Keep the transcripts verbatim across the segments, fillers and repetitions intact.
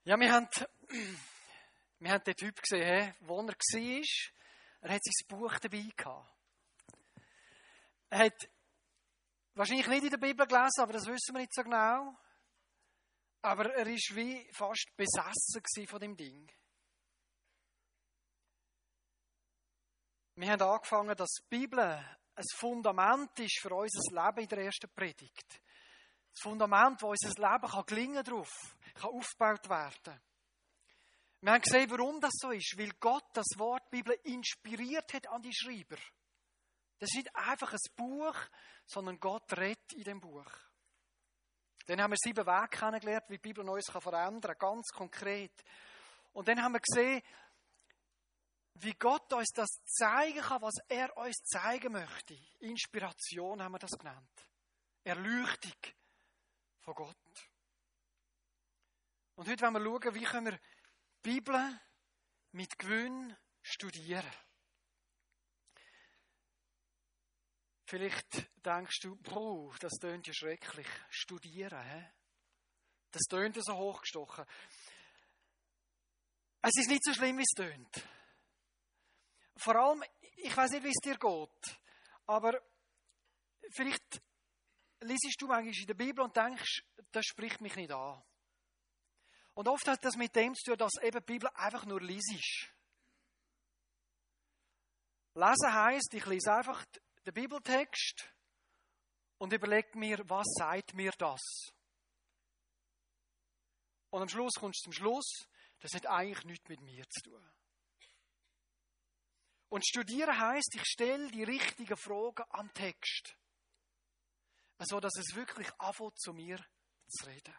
Ja, wir haben, wir haben den Typ gesehen, he, wo er war. Er hat sein Buch dabei gehabt. Er hat wahrscheinlich nicht in der Bibel gelesen, aber das wissen wir nicht so genau. Aber er war wie fast besessen von dem Ding. Wir haben angefangen, dass die Bibel ein Fundament ist für unser Leben in der ersten Predigt. Das Fundament, wo unser Leben kann gelingen drauf, kann aufgebaut werden. Wir haben gesehen, warum das so ist. Weil Gott das Wort Bibel inspiriert hat an die Schreiber. Das ist nicht einfach ein Buch, sondern Gott redet in dem Buch. Dann haben wir sieben Wege kennengelernt, wie die Bibel uns verändern kann, ganz konkret. Und dann haben wir gesehen, wie Gott uns das zeigen kann, was er uns zeigen möchte. Inspiration haben wir das genannt. Erleuchtung von Gott. Und heute wollen wir schauen, wie können wir die Bibel mit Gewinn studieren. Vielleicht denkst du, boah, das tönt ja schrecklich. Studieren, hä? Das tönt ja so hochgestochen. Es ist nicht so schlimm, wie es tönt. Vor allem, ich weiss nicht, wie es dir geht, aber vielleicht liest du manchmal in der Bibel und denkst, das spricht mich nicht an. Und oft hat das mit dem zu tun, dass eben die Bibel einfach nur liest. Lesen heisst, ich lese einfach den Bibeltext und überlege mir, was sagt mir das? Und am Schluss kommst du zum Schluss, das hat eigentlich nichts mit mir zu tun. Und studieren heisst, ich stelle die richtigen Fragen am Text. So dass es wirklich anfängt, zu mir zu reden.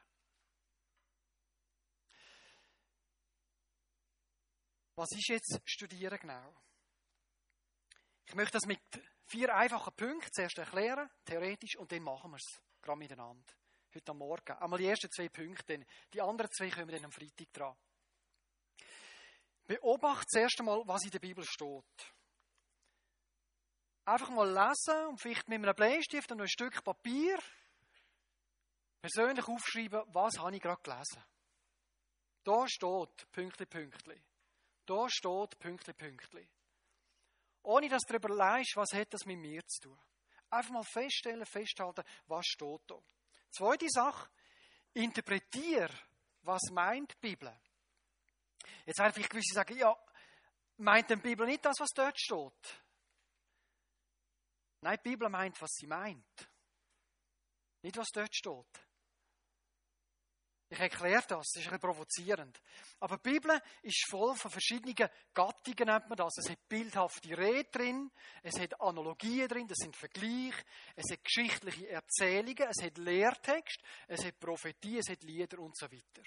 Was ist jetzt Studieren genau? Ich möchte das mit vier einfachen Punkten zuerst erklären, theoretisch, und dann machen wir es gerade miteinander. Heute am Morgen. Einmal die ersten zwei Punkte, die anderen zwei kommen dann am Freitag dran. Beobachte zuerst einmal, was in der Bibel steht. Einfach mal lesen und vielleicht mit einem Bleistift und ein Stück Papier persönlich aufschreiben, was habe ich gerade gelesen. Da steht Pünktli, Pünktli. Da steht Pünktli, Pünktli. Ohne dass du darüber überlegst, was hat das mit mir zu tun. Einfach mal feststellen, festhalten, was steht da. Zweite Sache, interpretiere, was meint die Bibel. Jetzt werden vielleicht gewisse sagen, ja, meint die Bibel nicht das, was dort steht? Nein, die Bibel meint, was sie meint. Nicht, was dort steht. Ich erkläre das, das ist ein bisschen provozierend. Aber die Bibel ist voll von verschiedenen Gattungen, nennt man das. Es hat bildhafte Rede drin, es hat Analogien drin, das sind Vergleiche, es hat geschichtliche Erzählungen, es hat Lehrtext, es hat Prophetie, es hat Lieder und so weiter.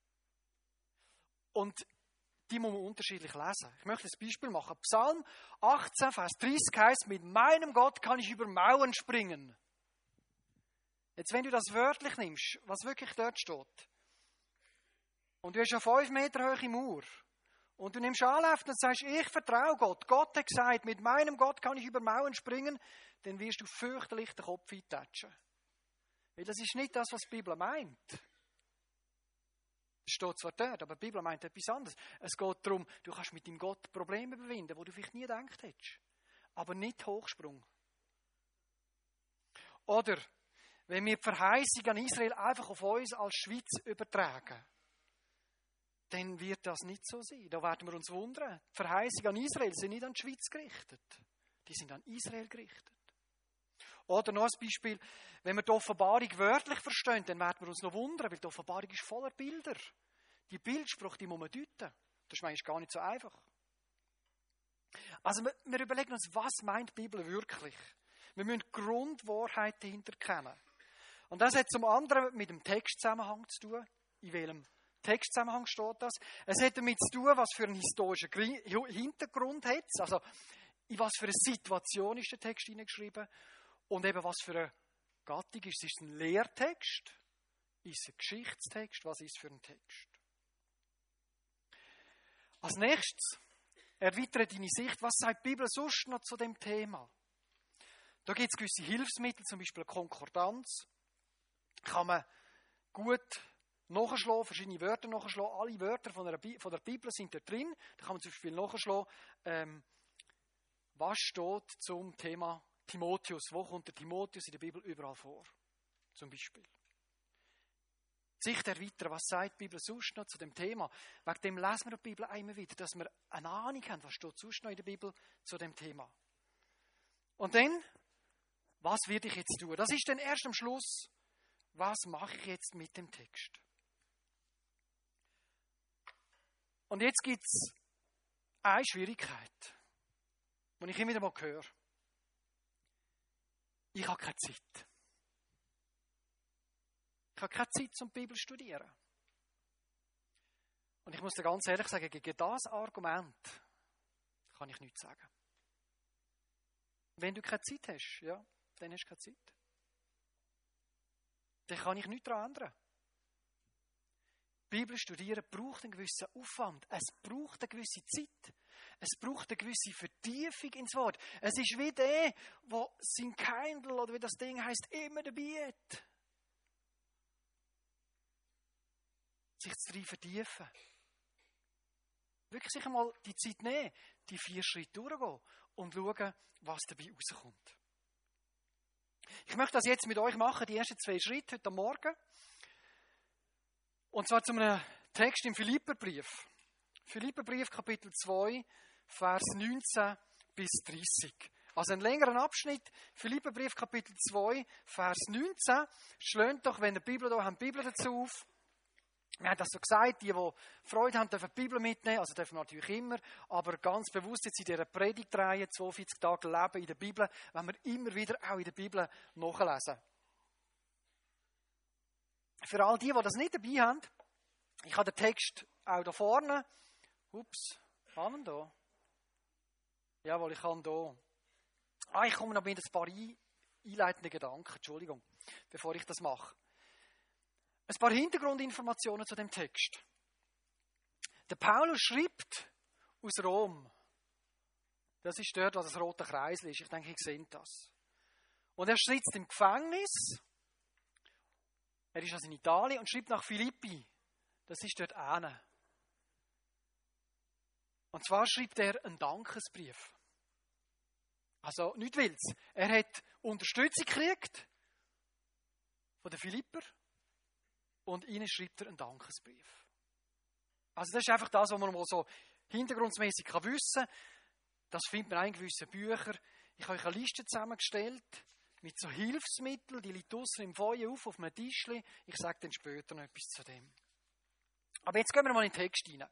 Und die muss man unterschiedlich lesen. Ich möchte ein Beispiel machen. Psalm achtzehn, Vers dreißig heißt, mit meinem Gott kann ich über Mauern springen. Jetzt, wenn du das wörtlich nimmst, was wirklich dort steht, und du hast eine fünf Meter hohe Mauer, und du nimmst Anlauf und sagst, ich vertraue Gott, Gott hat gesagt, mit meinem Gott kann ich über Mauern springen, dann wirst du fürchterlich den Kopf eintatschen. Weil das ist nicht das, was die Bibel meint. Es steht zwar dort, aber die Bibel meint etwas anderes. Es geht darum, du kannst mit deinem Gott Probleme überwinden, die du vielleicht nie gedacht hättest. Aber nicht Hochsprung. Oder, wenn wir die Verheißung an Israel einfach auf uns als Schweiz übertragen, dann wird das nicht so sein. Da werden wir uns wundern. Die Verheißung an Israel sind nicht an die Schweiz gerichtet. Die sind an Israel gerichtet. Oder noch ein Beispiel, wenn wir die Offenbarung wörtlich verstehen, dann werden wir uns noch wundern, weil die Offenbarung ist voller Bilder. Die Bildsprache, die muss man deuten. Das ist manchmal gar nicht so einfach. Also wir, wir überlegen uns, was meint die Bibel wirklich? Wir müssen die Grundwahrheit dahinter kennen. Und das hat zum anderen mit dem Textzusammenhang zu tun. In welchem Textzusammenhang steht das? Es hat damit zu tun, was für einen historischen Hintergrund hat es. Also in was für eine Situation ist der Text hineingeschrieben. Und eben, was für eine Gattung ist es? Ist es ein Lehrtext? Ist es ein Geschichtstext? Was ist es für ein Text? Als nächstes, erweitere deine Sicht. Was sagt die Bibel sonst noch zu dem Thema? Da gibt es gewisse Hilfsmittel, zum Beispiel eine Konkordanz. Kann man gut nachschlagen, verschiedene Wörter nachschlagen. Alle Wörter von der, Bi- von der Bibel sind da drin. Da kann man zum Beispiel nachschlagen, ähm, was steht zum Thema Timotheus. Wo kommt der Timotheus in der Bibel überall vor? Zum Beispiel. Die Sicht erweitern, was sagt die Bibel sonst noch zu dem Thema? Wegen dem lesen wir die Bibel immer wieder, dass wir eine Ahnung haben, was steht sonst noch in der Bibel zu dem Thema. Und dann, was werde ich jetzt tun? Das ist dann erst am Schluss, was mache ich jetzt mit dem Text? Und jetzt gibt es eine Schwierigkeit, die ich immer wieder mal höre. Ich habe keine Zeit. Ich habe keine Zeit zum Bibel studieren. Und ich muss dir ganz ehrlich sagen, gegen das Argument kann ich nichts sagen. Wenn du keine Zeit hast, ja, dann hast du keine Zeit. Dann kann ich nichts daran ändern. Bibel studieren braucht einen gewissen Aufwand. Es braucht eine gewisse Zeit. Es braucht eine gewisse Vertiefung ins Wort. Es ist wie der, der sein Kindle, oder wie das Ding heisst, immer dabei hat. Sich zu drin vertiefen. Wirklich sich einmal die Zeit nehmen, die vier Schritte durchgehen und schauen, was dabei rauskommt. Ich möchte das jetzt mit euch machen, die ersten zwei Schritte heute Morgen. Und zwar zu einem Text im Philipperbrief. Philipperbrief, Kapitel zwei, Vers neunzehn bis dreißig. Also ein längerer Abschnitt. Philipperbrief, Kapitel zwei, Vers neunzehn. Schlägt doch, wenn ihr die Bibel da habt, die Bibel dazu auf. Wir haben das so gesagt, die, die Freude haben, dürfen die Bibel mitnehmen, also dürfen wir natürlich immer, aber ganz bewusst jetzt in dieser Predigtreihe, zweiundvierzig Tage Leben in der Bibel, wenn wir immer wieder auch in der Bibel nachlesen. Für all die, die das nicht dabei haben, ich habe den Text auch da vorne. Ups, haben wir da? Jawohl, ich kann da. Ah, ich komme noch mit ein paar einleitenden Gedanken, Entschuldigung, bevor ich das mache. Ein paar Hintergrundinformationen zu dem Text. Der Paulus schreibt aus Rom. Das ist dort, wo das rote Kreis ist. Ich denke, ihr seht das. Und er sitzt im Gefängnis. Er ist also in Italien und schreibt nach Philippi. Das ist dort hinten. Und zwar schreibt er einen Dankesbrief. Also, nicht Wildes. Er hat Unterstützung gekriegt von den Philipper. Und ihnen schreibt er einen Dankesbrief. Also das ist einfach das, was man mal so hintergrundmäßig wissen kann. Das findet man auch in gewissen Büchern. Ich habe euch eine Liste zusammengestellt mit so Hilfsmitteln. Die liegt draussen im Feuer auf, auf einem Tischchen. Ich sage dann später noch etwas zu dem. Aber jetzt gehen wir mal in den Text hinein.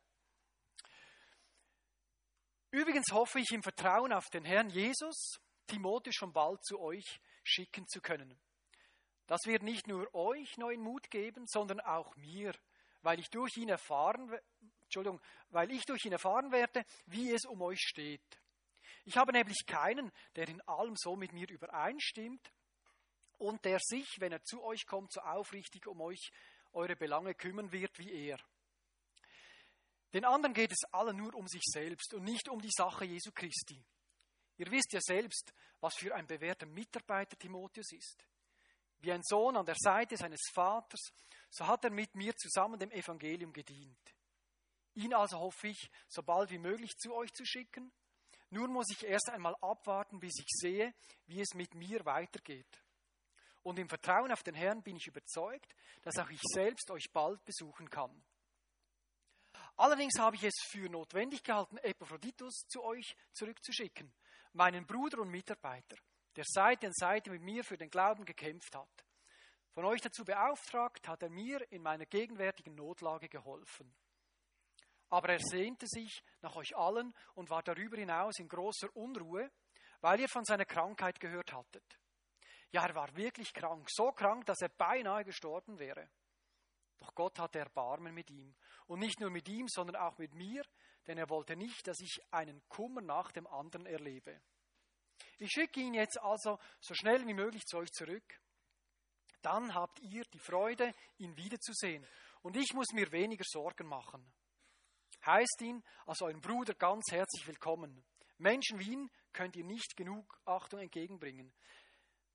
Übrigens hoffe ich im Vertrauen auf den Herrn Jesus, Timotheus schon bald zu euch schicken zu können. Das wird nicht nur euch neuen Mut geben, sondern auch mir, weil ich durch ihn erfahren, Entschuldigung, weil ich durch ihn erfahren werde, wie es um euch steht. Ich habe nämlich keinen, der in allem so mit mir übereinstimmt und der sich, wenn er zu euch kommt, so aufrichtig um euch eure Belange kümmern wird wie er. Den anderen geht es allen nur um sich selbst und nicht um die Sache Jesu Christi. Ihr wisst ja selbst, was für ein bewährter Mitarbeiter Timotheus ist. Wie ein Sohn an der Seite seines Vaters, so hat er mit mir zusammen dem Evangelium gedient. Ihn also hoffe ich, so bald wie möglich zu euch zu schicken. Nur muss ich erst einmal abwarten, bis ich sehe, wie es mit mir weitergeht. Und im Vertrauen auf den Herrn bin ich überzeugt, dass auch ich selbst euch bald besuchen kann. Allerdings habe ich es für notwendig gehalten, Epaphroditus zu euch zurückzuschicken, meinen Bruder und Mitarbeiter, der Seite an Seite mit mir für den Glauben gekämpft hat. Von euch dazu beauftragt, hat er mir in meiner gegenwärtigen Notlage geholfen. Aber er sehnte sich nach euch allen und war darüber hinaus in großer Unruhe, weil ihr von seiner Krankheit gehört hattet. Ja, er war wirklich krank, so krank, dass er beinahe gestorben wäre. Doch Gott hatte Erbarmen mit ihm. Und nicht nur mit ihm, sondern auch mit mir, denn er wollte nicht, dass ich einen Kummer nach dem anderen erlebe. Ich schicke ihn jetzt also so schnell wie möglich zu euch zurück. Dann habt ihr die Freude, ihn wiederzusehen. Und ich muss mir weniger Sorgen machen. Heißt ihn als euren Bruder ganz herzlich willkommen. Menschen wie ihn könnt ihr nicht genug Achtung entgegenbringen.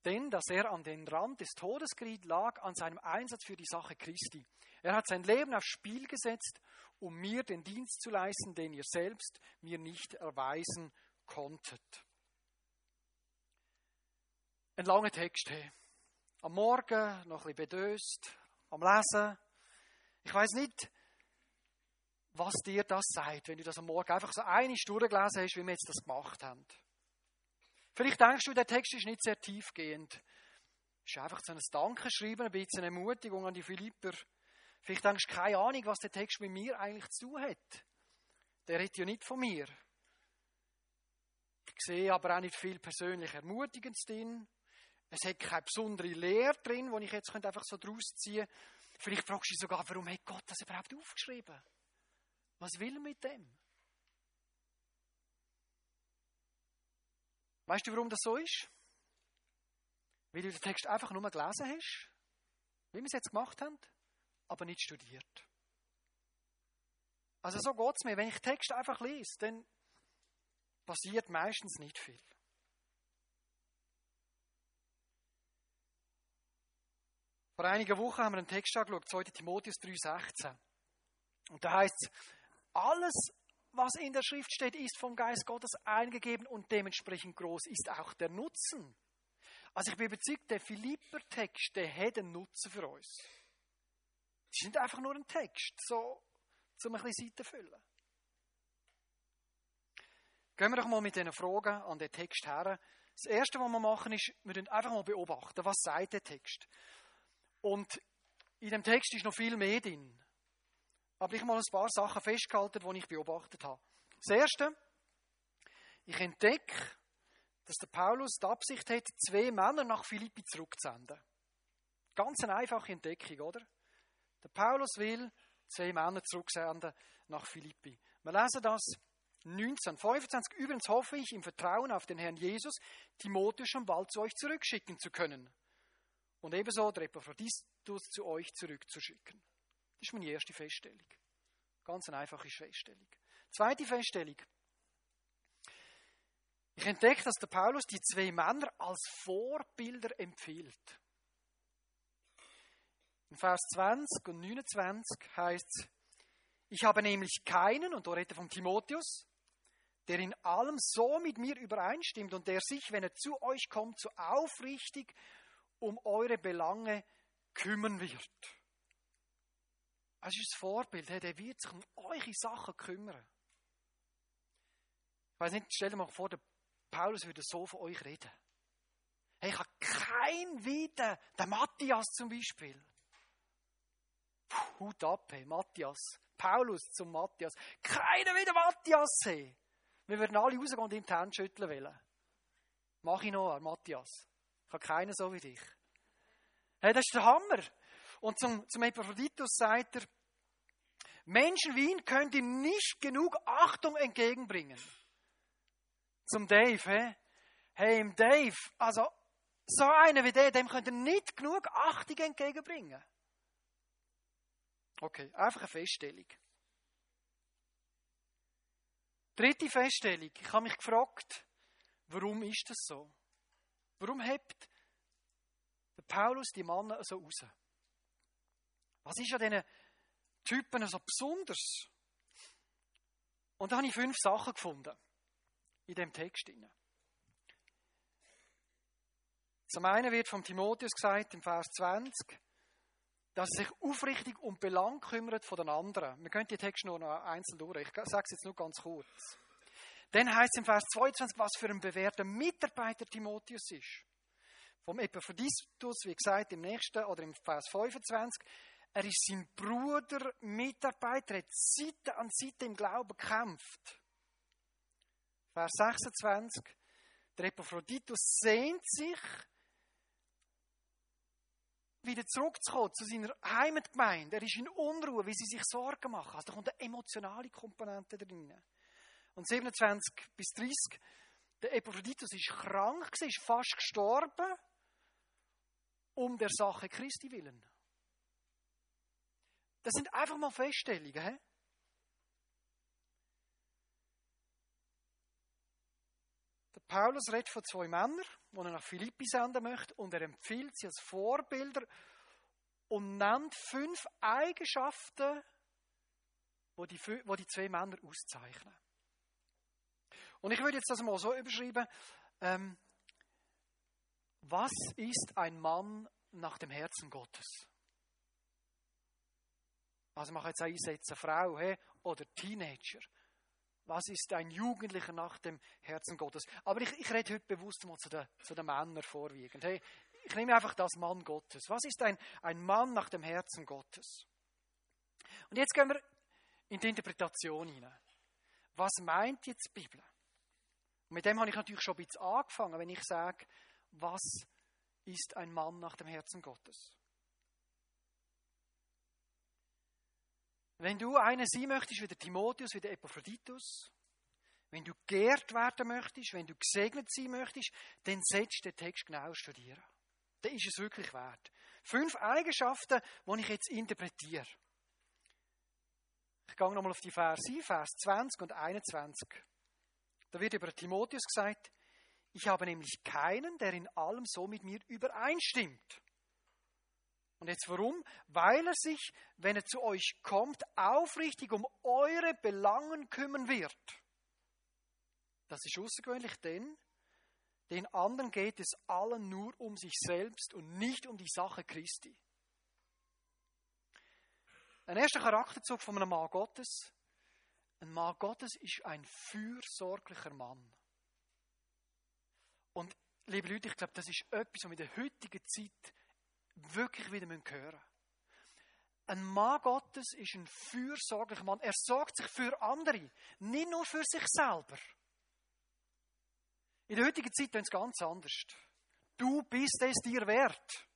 denn dass er an den Rand des Todes geriet, lag an seinem Einsatz für die Sache Christi. Er hat sein Leben aufs Spiel gesetzt, um mir den Dienst zu leisten, den ihr selbst mir nicht erweisen konntet. Ein langer Text. Hey. Am Morgen noch ein bisschen bedöst, am Lesen. Ich weiss nicht, was dir das sagt, wenn du das am Morgen einfach so eine Stunde gelesen hast, wie wir jetzt das gemacht haben. Vielleicht denkst du, der Text ist nicht sehr tiefgehend. Es ist einfach so ein Dankeschreiben, ein bisschen eine Ermutigung an die Philipper. Vielleicht denkst du, keine Ahnung, was der Text mit mir eigentlich zu tun hat. Der redet ja nicht von mir. Ich sehe aber auch nicht viel persönlich Ermutigendes drin. Es hat keine besondere Lehre drin, die ich jetzt einfach so draus ziehen könnte. Vielleicht fragst du dich sogar, warum hat Gott das überhaupt aufgeschrieben? Was will er mit dem? Weißt du, warum das so ist? Weil du den Text einfach nur gelesen hast, wie wir es jetzt gemacht haben, aber nicht studiert. Also so geht es mir. Wenn ich den Text einfach lese, dann passiert meistens nicht viel. Vor einigen Wochen haben wir einen Text angeschaut, zweiter Timotheus drei sechzehn. Und da heißt es, alles, was in der Schrift steht, ist vom Geist Gottes eingegeben und dementsprechend groß ist auch der Nutzen. Also ich bin überzeugt, der Philipper-Text, der hat einen Nutzen für uns. Es ist nicht einfach nur ein Text, so um ein bisschen Seiten zu füllen. Gehen wir doch mal mit diesen Fragen an den Text her. Das Erste, was wir machen, ist, wir müssen einfach mal beobachten, was sagt der Text. Und in dem Text ist noch viel mehr drin. Aber ich habe mal ein paar Sachen festgehalten, die ich beobachtet habe. Das Erste, ich entdecke, dass der Paulus die Absicht hat, zwei Männer nach Philippi zurückzusenden. Ganz eine einfache Entdeckung, oder? Der Paulus will zwei Männer zurücksenden nach Philippi. Wir lesen das neunzehn fünfundzwanzig. Übrigens hoffe ich im Vertrauen auf den Herrn Jesus, Timotheus schon bald zu euch zurückschicken zu können. Und ebenso der Epaphroditus zu euch zurückzuschicken. Das ist meine erste Feststellung. Ganz eine einfache Feststellung. Zweite Feststellung. Ich entdecke, dass der Paulus die zwei Männer als Vorbilder empfiehlt. In Vers zwanzig und neunundzwanzig heißt es, ich habe nämlich keinen, und da redet er von Timotheus, der in allem so mit mir übereinstimmt und der sich, wenn er zu euch kommt, so aufrichtig um eure Belange kümmern wird. Das ist das Vorbild, der wird sich um eure Sachen kümmern. Ich weiss nicht, stell dir mal vor, der Paulus würde so von euch reden. Hey, ich habe keinen wie der, der Matthias zum Beispiel. Puh, Hut ab, hey, Matthias. Paulus zum Matthias. Keiner wie der Matthias, hey. Wir würden alle rausgehen und ihm die Hände schütteln wollen. Mach ich noch, Matthias. Ich habe keinen so wie dich. Hey, das ist der Hammer. Und zum, zum Epaphroditus sagt er, Menschen wie ihn könnt ihr nicht genug Achtung entgegenbringen. Zum Dave, hey? Hey, im Dave, also so einer wie der, dem könnt ihr nicht genug Achtung entgegenbringen. Okay, einfach eine Feststellung. Dritte Feststellung. Ich habe mich gefragt, warum ist das so? Warum hebt der Paulus die Männer so raus? Was ist an diesen Typen so besonders? Und da habe ich fünf Sachen gefunden in diesem Text. Zum einen wird vom Timotheus gesagt, im Vers zwanzig, dass er sich aufrichtig um Belang kümmert von den anderen. Wir können die Texte nur noch einzeln durch. Ich sage es jetzt nur ganz kurz. Dann heißt es im Vers zweiundzwanzig, was für ein bewährter Mitarbeiter Timotheus ist. Vom Epaphroditus, wie gesagt, im nächsten oder im Vers fünfundzwanzig. Er ist sein Bruder, Mitarbeiter, er hat Seite an Seite im Glauben gekämpft. Vers sechsundzwanzig. Der Epaphroditus sehnt sich, wieder zurückzukommen zu seiner Heimatgemeinde. Er ist in Unruhe, wie sie sich Sorgen machen. Also da kommt eine emotionale Komponente drin. Und siebenundzwanzig bis dreißig, der Epaphroditus ist krank, ist fast gestorben, um der Sache Christi willen. Das sind einfach mal Feststellungen. He? Der Paulus redet von zwei Männern, die er nach Philippi senden möchte, und er empfiehlt sie als Vorbilder und nennt fünf Eigenschaften, die die, die die zwei Männer auszeichnen. Und ich würde jetzt das mal so überschreiben, ähm, was ist ein Mann nach dem Herzen Gottes? Also man kann jetzt auch einsetzen, Frau, hey, oder Teenager. Was ist ein Jugendlicher nach dem Herzen Gottes? Aber ich, ich rede heute bewusst mal zu den, zu den Männern vorwiegend. Hey, ich nehme einfach das Mann Gottes. Was ist ein, ein Mann nach dem Herzen Gottes? Und jetzt gehen wir in die Interpretation hinein. Was meint jetzt die Bibel? Und mit dem habe ich natürlich schon ein bisschen angefangen, wenn ich sage, was ist ein Mann nach dem Herzen Gottes? Wenn du einer sein möchtest, wie der Timotheus, wie der Epaphroditus, wenn du geehrt werden möchtest, wenn du gesegnet sein möchtest, dann solltest du den Text genau studieren. Dann ist es wirklich wert. Fünf Eigenschaften, die ich jetzt interpretiere. Ich gehe nochmal auf die Verse ein, Vers zwanzig und einundzwanzig. Da wird über Timotheus gesagt, ich habe nämlich keinen, der in allem so mit mir übereinstimmt. Und jetzt warum? Weil er sich, wenn er zu euch kommt, aufrichtig um eure Belangen kümmern wird. Das ist außergewöhnlich, denn den anderen geht es allen nur um sich selbst und nicht um die Sache Christi. Ein erster Charakterzug von einem Mann Gottes. Ein Mann Gottes ist ein fürsorglicher Mann. Und, liebe Leute, ich glaube, das ist etwas, was wir in der heutigen Zeit wirklich wieder hören müssen. Ein Mann Gottes ist ein fürsorglicher Mann. Er sorgt sich für andere, nicht nur für sich selber. In der heutigen Zeit ist es ganz anders. Du bist es dir wert.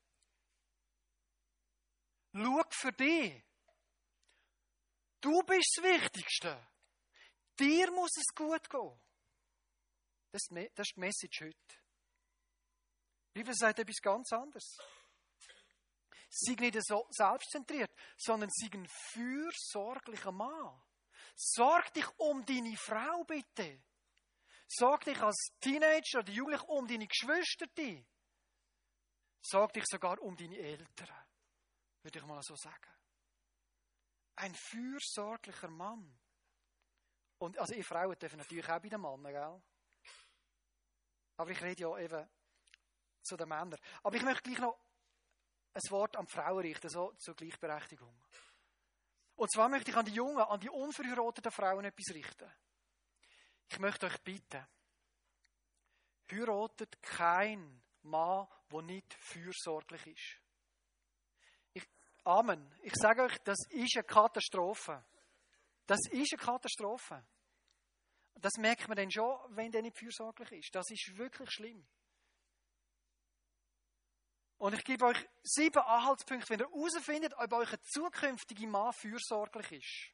Schau für dich. Du bist das Wichtigste. Dir muss es gut gehen. Das ist die Message heute. Die Bibel sagt etwas ganz anderes. Sei nicht so selbstzentriert, sondern sei ein fürsorglicher Mann. Sorg dich um deine Frau, bitte. Sorg dich als Teenager oder Jugendlicher um deine Geschwister. Sorg dich sogar um deine Eltern, würde ich mal so sagen. Ein fürsorglicher Mann. Und also ihr Frauen dürfen natürlich auch bei den Männern, gell? Aber ich rede ja eben zu den Männern. Aber ich möchte gleich noch ein Wort an die Frauen richten, so zur Gleichberechtigung. Und zwar möchte ich an die jungen, an die unverheirateten Frauen etwas richten. Ich möchte euch bitten, heiratet keinen Mann, der nicht fürsorglich ist. Ich, Amen. Ich sage euch, das ist eine Katastrophe. Das ist eine Katastrophe. Das merkt man dann schon, wenn der nicht fürsorglich ist. Das ist wirklich schlimm. Und ich gebe euch sieben Anhaltspunkte, wenn ihr herausfindet, ob euch ein zukünftiger Mann fürsorglich ist.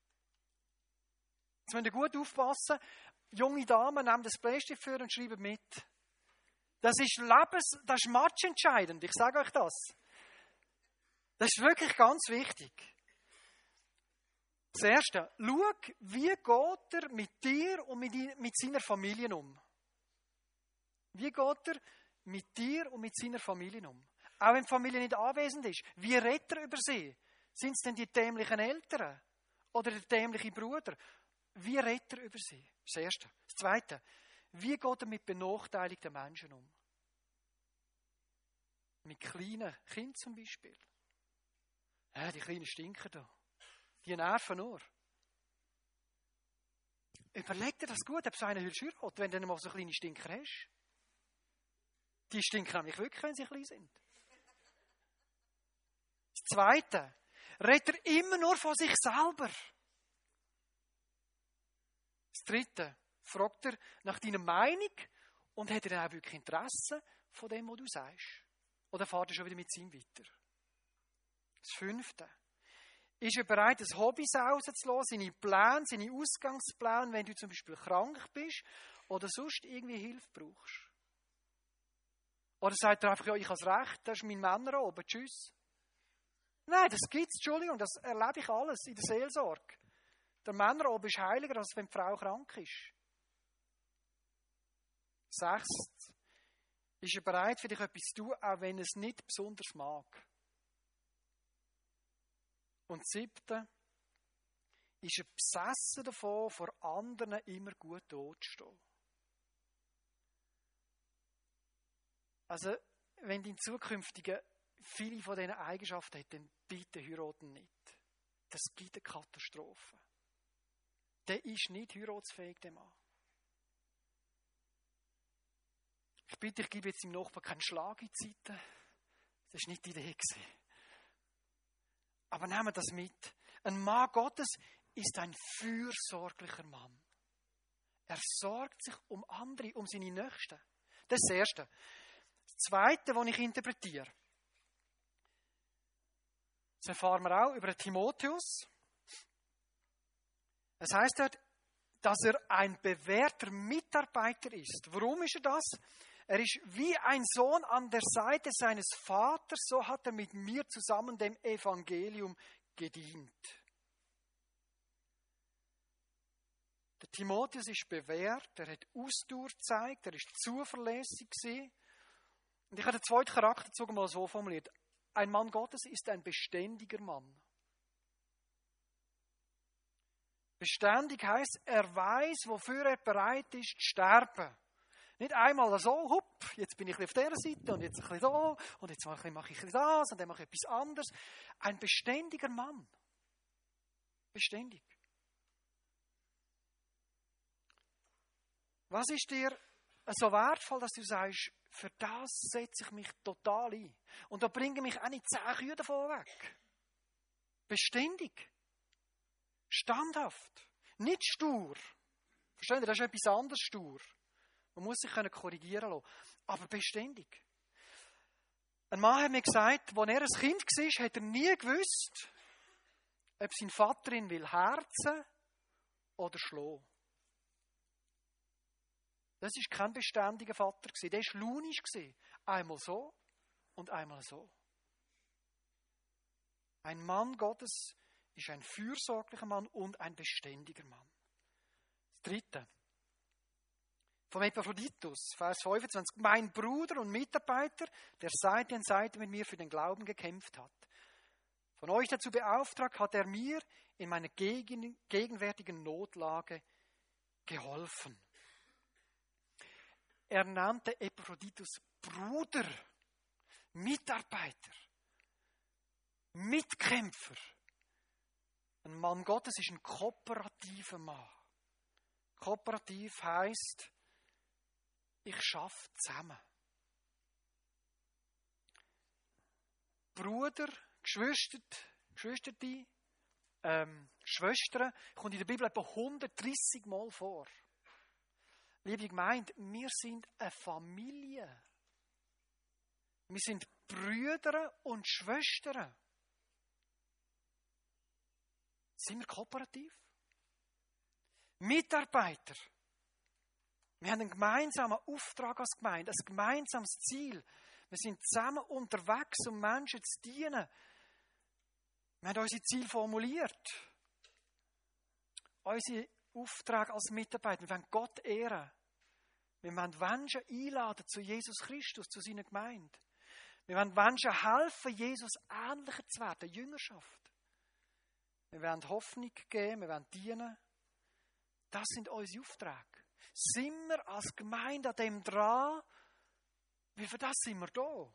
Jetzt müsst ihr gut aufpassen. Junge Damen, nehmt das Bleistift für und schreibt mit. Das ist Lebens, das ist matchentscheidend. Ich sage euch das. Das ist wirklich ganz wichtig. Das Erste, schau, wie geht er mit dir und mit, mit seiner Familie um? Wie geht er mit dir und mit seiner Familie um? Auch wenn die Familie nicht anwesend ist. Wie redet er über sie? Sind es denn die dämlichen Eltern? Oder der dämliche Bruder? Wie redet er über sie? Das Erste. Das Zweite, wie geht er mit benachteiligten Menschen um? Mit kleinen Kindern zum Beispiel. Ja, die kleinen Stinker da. Die nerven nur. Überleg dir das gut, ob so einer will heiraten, wenn du mal so kleine Stinker hast. Die stinken nämlich wirklich, wenn sie klein sind. Das Zweite, redet er immer nur von sich selber. Das Dritte, fragt er nach deiner Meinung und hat er dann auch wirklich Interesse von dem, was du sagst? Oder fährt er schon wieder mit ihm weiter? Das Fünfte, ist er bereit, das Hobby rauszulassen, seine Pläne, seine Ausgangspläne, wenn du zum Beispiel krank bist oder sonst irgendwie Hilfe brauchst? Oder sagt er einfach, ja, ich habe das Recht, das ist mein Männer oben, tschüss. Nein, das gibt's, Entschuldigung, das erlebe ich alles in der Seelsorge. Der Männer oben ist heiliger, als wenn die Frau krank ist. Sechstens, ist er bereit, für dich etwas zu tun, auch wenn er es nicht besonders mag. Und das Siebte, ist er besessen davon, vor anderen immer gut dazustehen. Also, wenn dein Zukünftiger viele von diesen Eigenschaften hat, dann bitte heiraten nicht. Das gibt eine Katastrophe. Der ist nicht heiratsfähig, der Mann. Ich bitte, ich gebe jetzt dem Nachbarn keinen Schlag in die Seite. Das war nicht die Idee. Aber nehmen wir das mit. Ein Mann Gottes ist ein fürsorglicher Mann. Er sorgt sich um andere, um seine Nächsten. Das ist das Erste. Das Zweite, was ich interpretiere, das erfahren wir auch über Timotheus. Es heisst dort, dass er ein bewährter Mitarbeiter ist. Warum ist er das? Er ist wie ein Sohn an der Seite seines Vaters, so hat er mit mir zusammen dem Evangelium gedient. Der Timotheus ist bewährt, er hat Ausdauer gezeigt, er ist zuverlässig gewesen. Und ich habe den zweiten Charakterzug mal so formuliert. Ein Mann Gottes ist ein beständiger Mann. Beständig heisst, er weiß, wofür er bereit ist, zu sterben. Nicht einmal so, hupp, jetzt bin ich auf dieser Seite und jetzt ein bisschen da und jetzt mache ich ein bisschen das und dann mache ich etwas anderes. Ein beständiger Mann. Beständig. Was ist dir so wertvoll, dass du sagst, für das setze ich mich total ein. Und da bringe mich auch nicht zehn Kühe davon weg. Beständig. Standhaft. Nicht stur. Verstehen Sie, das ist etwas anderes stur. Man muss sich korrigieren lassen. Aber beständig. Ein Mann hat mir gesagt, als er ein Kind war, hat er nie gewusst, ob sein Vater ihn will herzen oder schlagen. Das war kein beständiger Vater. Der war launisch. Einmal so und einmal so. Ein Mann Gottes ist ein fürsorglicher Mann und ein beständiger Mann. Das Dritte. Vom Epaphroditus, Vers fünfundzwanzig. Mein Bruder und Mitarbeiter, der Seite an Seite mit mir für den Glauben gekämpft hat. Von euch dazu beauftragt, hat er mir in meiner gegenwärtigen Notlage geholfen. Er nannte Epaphroditus Bruder, Mitarbeiter, Mitkämpfer. Ein Mann Gottes ist ein kooperativer Mann. Kooperativ heisst, ich schaffe zusammen. Bruder, Geschwister, Geschwisterte, ähm, Schwestern, kommt in der Bibel etwa hundertdreissig Mal vor. Liebe Gemeinde, wir sind eine Familie. Wir sind Brüder und Schwestern. Sind wir kooperativ? Mitarbeiter. Wir haben einen gemeinsamen Auftrag als Gemeinde, ein gemeinsames Ziel. Wir sind zusammen unterwegs, um Menschen zu dienen. Wir haben unser Ziel formuliert. Unser Auftrag als Mitarbeiter. Wir wollen Gott ehren. Wir wollen Menschen einladen zu Jesus Christus, zu seiner Gemeinde. Wir wollen Menschen helfen, Jesus ähnlicher zu werden, Jüngerschaft. Wir wollen Hoffnung geben, wir wollen dienen. Das sind unsere Aufträge. Sind wir als Gemeinde an dem dran? Wie für das sind wir da?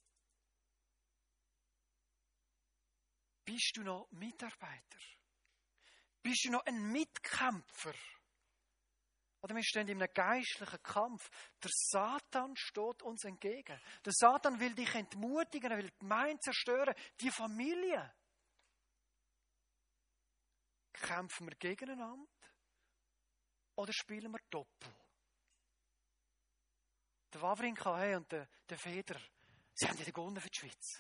Bist du noch Mitarbeiter? Bist du noch ein Mitkämpfer? Oder wir stehen in einem geistlichen Kampf. Der Satan steht uns entgegen. Der Satan will dich entmutigen, er will die Gemeinde zerstören, die Familie. Kämpfen wir gegeneinander? Oder spielen wir Doppel? Der Wawrinka hey, und der, der Feder, sie haben ja gewonnen für die Schweiz.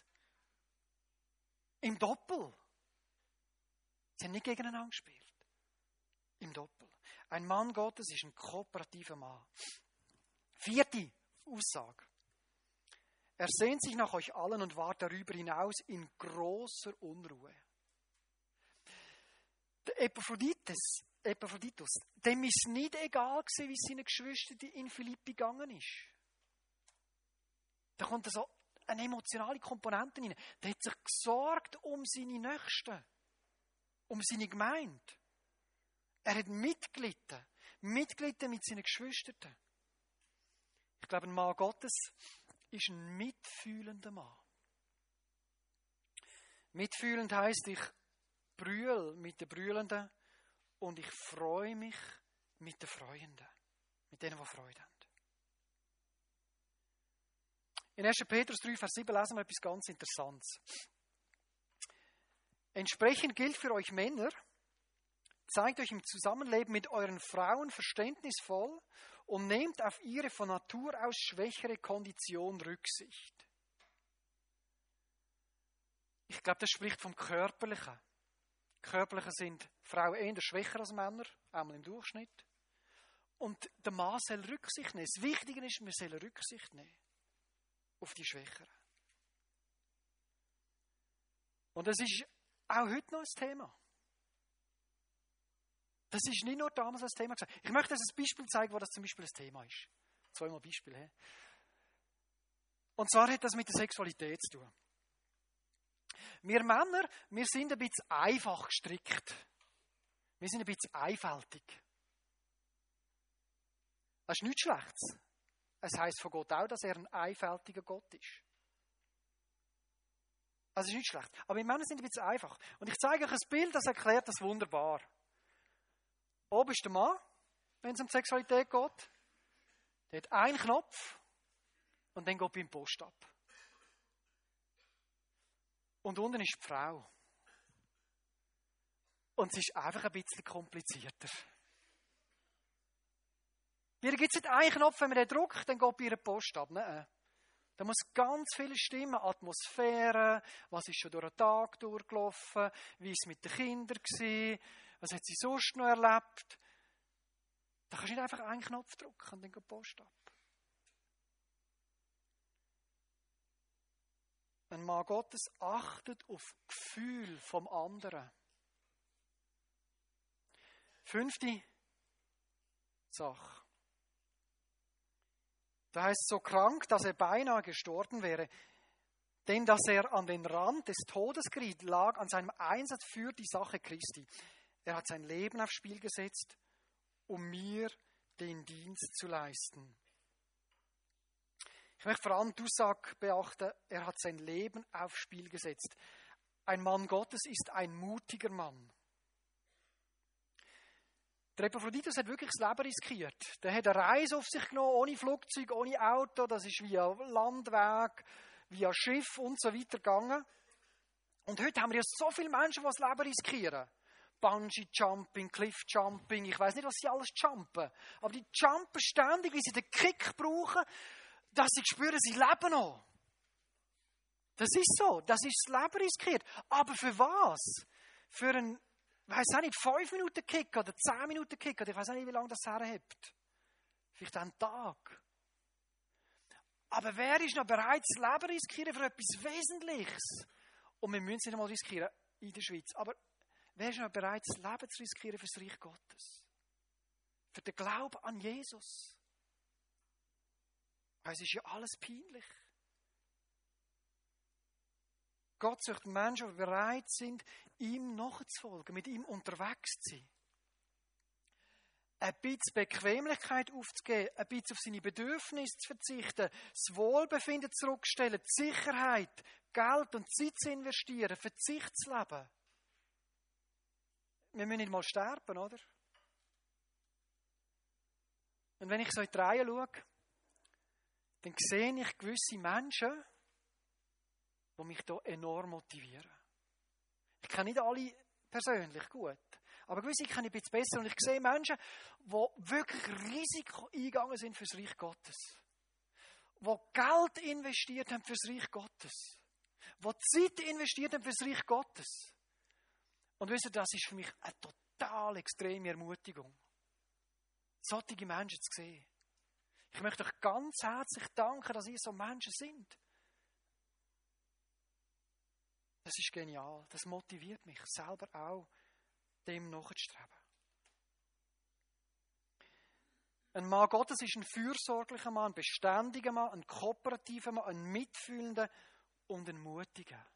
Im Doppel. Sie haben nicht gegeneinander gespielt. Im Doppel. Ein Mann Gottes ist ein kooperativer Mann. Vierte Aussage. Er sehnt sich nach euch allen und war darüber hinaus in großer Unruhe. Der Epaphroditus, Epaphroditus, dem ist nicht egal gewesen, wie seine Geschwister in Philippi gegangen ist. Da kommt so eine emotionale Komponente rein. Der hat sich gesorgt um seine Nächsten, um seine Gemeinde. Er hat mitgelitten, mitgelitten mit seinen Geschwistern. Ich glaube, ein Mann Gottes ist ein mitfühlender Mann. Mitfühlend heisst, ich brülle mit den Brüllenden und ich freue mich mit den Freuenden, mit denen, die Freude haben. In erster Petrus drei, Vers sieben lesen wir etwas ganz Interessantes. Entsprechend gilt für euch Männer, zeigt euch im Zusammenleben mit euren Frauen verständnisvoll und nehmt auf ihre von Natur aus schwächere Kondition Rücksicht. Ich glaube, das spricht vom Körperlichen. Körperliche sind Frauen eher schwächer als Männer, einmal im Durchschnitt. Und der Mann soll Rücksicht nehmen. Das Wichtige ist, wir sollen Rücksicht nehmen auf die Schwächeren. Und das ist auch heute noch ein Thema. Das ist nicht nur damals ein Thema gewesen. Ich möchte euch ein Beispiel zeigen, wo das zum Beispiel ein Thema ist. Zweimal Beispiele. Und zwar hat das mit der Sexualität zu tun. Wir Männer, wir sind ein bisschen einfach gestrickt. Wir sind ein bisschen einfältig. Das ist nichts Schlechtes. Es heisst von Gott auch, dass er ein einfältiger Gott ist. Also ist nicht schlecht. Aber wir Männer sind ein bisschen einfach. Und ich zeige euch ein Bild, das erklärt das wunderbar. Oben ist der Mann, wenn es um Sexualität geht. Der hat einen Knopf und dann geht beim Post ab. Und unten ist die Frau. Und es ist einfach ein bisschen komplizierter. Bei ihr gibt es nicht einen Knopf, wenn man den drückt, dann geht bei ihr die Post ab. Nein. Da muss ganz viele stimmen. Atmosphäre, was ist schon durch den Tag durchgelaufen, wie war es mit den Kindern gewesen, was hat sie sonst noch erlebt. Da kannst du nicht einfach einen Knopf drücken und dann geht die Post ab. Ein Mann Gottes achtet auf Gefühl vom anderen. Fünfte Sache. Da heißt es so krank, dass er beinahe gestorben wäre. Denn dass er an den Rand des Todes geriet, lag an seinem Einsatz für die Sache Christi. Er hat sein Leben aufs Spiel gesetzt, um mir den Dienst zu leisten. Ich möchte vor allem die Aussage beachten, er hat sein Leben aufs Spiel gesetzt. Ein Mann Gottes ist ein mutiger Mann. Der Epaphroditus hat wirklich das Leben riskiert. Der hat eine Reise auf sich genommen, ohne Flugzeug, ohne Auto. Das ist via Landweg, via Schiff und so weiter gegangen. Und heute haben wir ja so viele Menschen, die das Leben riskieren. Bungee-Jumping, Cliff-Jumping, ich weiß nicht, was sie alles jumpen. Aber die jumpen ständig, weil sie den Kick brauchen, dass sie spüren, sie leben noch. Das ist so, das ist das Leben riskiert. Aber für was? Für einen, ich weiss auch nicht, fünf Minuten Kick oder zehn Minuten Kick oder ich weiß auch nicht, wie lange das herhebt. Vielleicht einen Tag. Aber wer ist noch bereit, das Leben riskieren für etwas Wesentliches? Und wir müssen es nicht einmal riskieren in der Schweiz. Aber wer ist noch bereit, das Leben zu riskieren für das Reich Gottes? Für den Glauben an Jesus? Weil es ist ja alles peinlich. Gott sucht Menschen, die bereit sind, ihm nachzufolgen, mit ihm unterwegs zu sein. Ein bisschen Bequemlichkeit aufzugeben, ein bisschen auf seine Bedürfnisse zu verzichten, das Wohlbefinden zurückzustellen, die Sicherheit, Geld und Zeit zu investieren, Verzicht zu leben. Wir müssen nicht mal sterben, oder? Und wenn ich so in die Reihe schaue, dann sehe ich gewisse Menschen, die mich hier enorm motivieren. Ich kenne nicht alle persönlich gut, aber gewisse kenne ich ein bisschen besser. Und ich sehe Menschen, die wirklich Risiko eingegangen sind für das Reich Gottes. Die Geld investiert haben für das Reich Gottes. Die Zeit investiert haben für das Reich Gottes. Und wisst ihr, das ist für mich eine total extreme Ermutigung, solche Menschen zu sehen. Ich möchte euch ganz herzlich danken, dass ihr so Menschen sind. Das ist genial. Das motiviert mich selber auch, dem nachzustreben. Ein Mann Gottes ist ein fürsorglicher Mann, ein beständiger Mann, ein kooperativer Mann, ein mitfühlender und ein mutiger.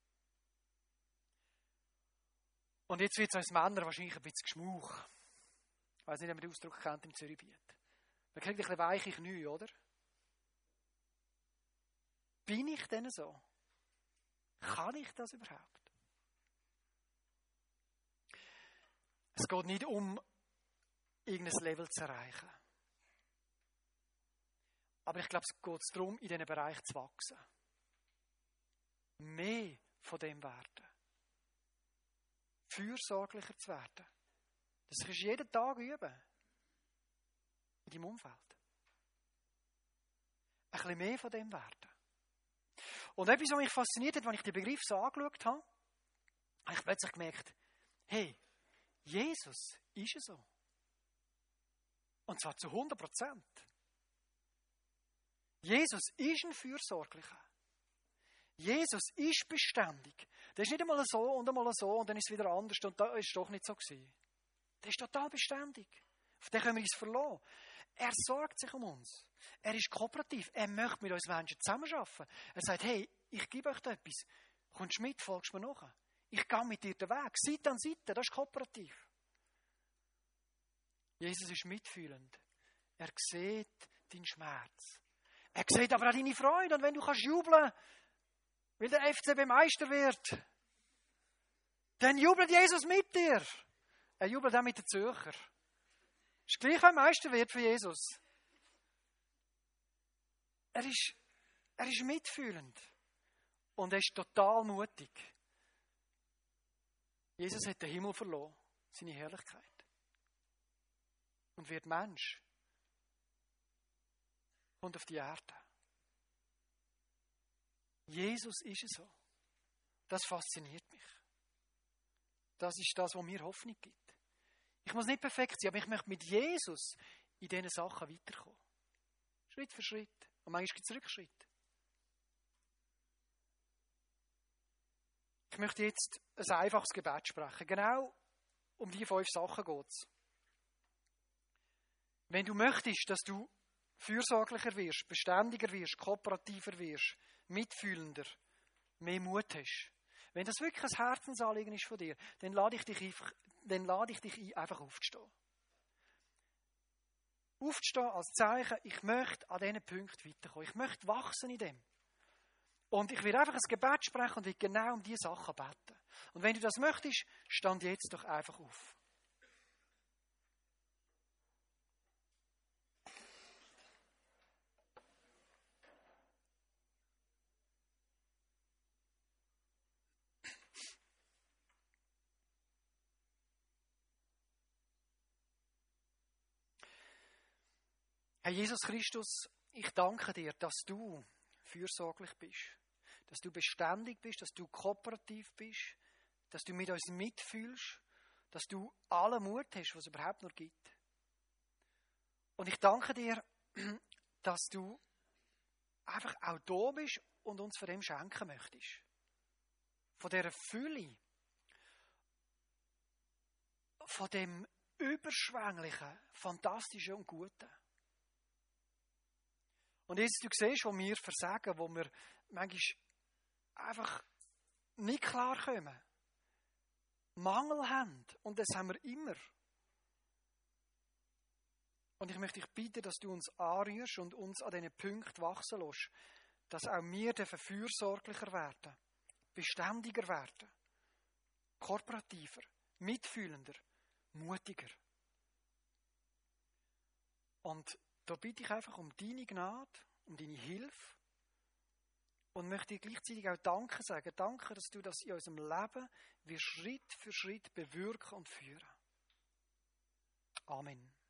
Und jetzt wird es uns Männer wahrscheinlich ein bisschen geschmuch. Ich weiss nicht, ob man den Ausdruck kennt im Zürichbiet. Man kriegt ein bisschen weiche Knie, oder? Bin ich denn so? Kann ich das überhaupt? Es geht nicht um, irgendein Level zu erreichen. Aber ich glaube, es geht darum, in diesen Bereich zu wachsen. Mehr von dem werden. Fürsorglicher zu werden. Das kannst du jeden Tag üben. In deinem Umfeld. Ein bisschen mehr von dem werden. Und etwas, was mich fasziniert hat, als ich den Begriff so angeschaut habe, habe ich plötzlich gemerkt, hey, Jesus ist so. Und zwar zu hundert Prozent. Jesus ist ein Fürsorglicher. Jesus ist beständig. Der ist nicht einmal so und einmal so und dann ist es wieder anders und da ist es doch nicht so gewesen. Der ist total beständig. Auf den können wir uns verlassen. Er sorgt sich um uns. Er ist kooperativ. Er möchte mit uns Menschen zusammenarbeiten. Er sagt, hey, ich gebe euch da etwas. Kommst du mit, folgst mir nach. Ich gehe mit dir den Weg. Seite an Seite, das ist kooperativ. Jesus ist mitfühlend. Er sieht deinen Schmerz. Er sieht aber auch deine Freude. Und wenn du kannst jubeln, weil der F C B Meister wird, dann jubelt Jesus mit dir. Er jubelt auch mit den Zürcher. Ist gleich, wenn Meister wird für Jesus. Er ist, er ist mitfühlend. Und er ist total mutig. Jesus hat den Himmel verloren, seine Herrlichkeit. Und wird Mensch. Und auf die Erde. Jesus ist es so. Das fasziniert mich. Das ist das, was mir Hoffnung gibt. Ich muss nicht perfekt sein, aber ich möchte mit Jesus in diesen Sachen weiterkommen. Schritt für Schritt. Und manchmal gibt es Rückschritt. Ich möchte jetzt ein einfaches Gebet sprechen. Genau um diese fünf Sachen geht es. Wenn du möchtest, dass du fürsorglicher wirst, beständiger wirst, kooperativer wirst, mitfühlender, mehr Mut hast, wenn das wirklich ein Herzensanliegen ist von dir, dann lade ich dich, einfach, dann lade ich dich ein, einfach aufzustehen. Aufzustehen als Zeichen, ich möchte an diesen Punkten weiterkommen. Ich möchte wachsen in dem. Und ich will einfach ein Gebet sprechen und will genau um diese Sachen beten. Und wenn du das möchtest, stand jetzt doch einfach auf. Herr Jesus Christus, ich danke dir, dass du fürsorglich bist, dass du beständig bist, dass du kooperativ bist, dass du mit uns mitfühlst, dass du allen Mut hast, was es überhaupt noch gibt. Und ich danke dir, dass du einfach auch da bist und uns von dem schenken möchtest. Von dieser Fülle, von dem überschwänglichen, fantastischen und Guten. Und jetzt, du siehst, wo wir versagen, wo wir manchmal einfach nicht klarkommen, Mangel haben, und das haben wir immer. Und ich möchte dich bitten, dass du uns anrührst und uns an diesen Punkten wachsen lässt, dass auch wir fürsorglicher werden, beständiger werden, kooperativer, mitfühlender, mutiger. Und da bitte ich einfach um deine Gnade, um deine Hilfe und möchte dir gleichzeitig auch Danke sagen. Danke, dass du das in unserem Leben wie Schritt für Schritt bewirken und führen. Amen.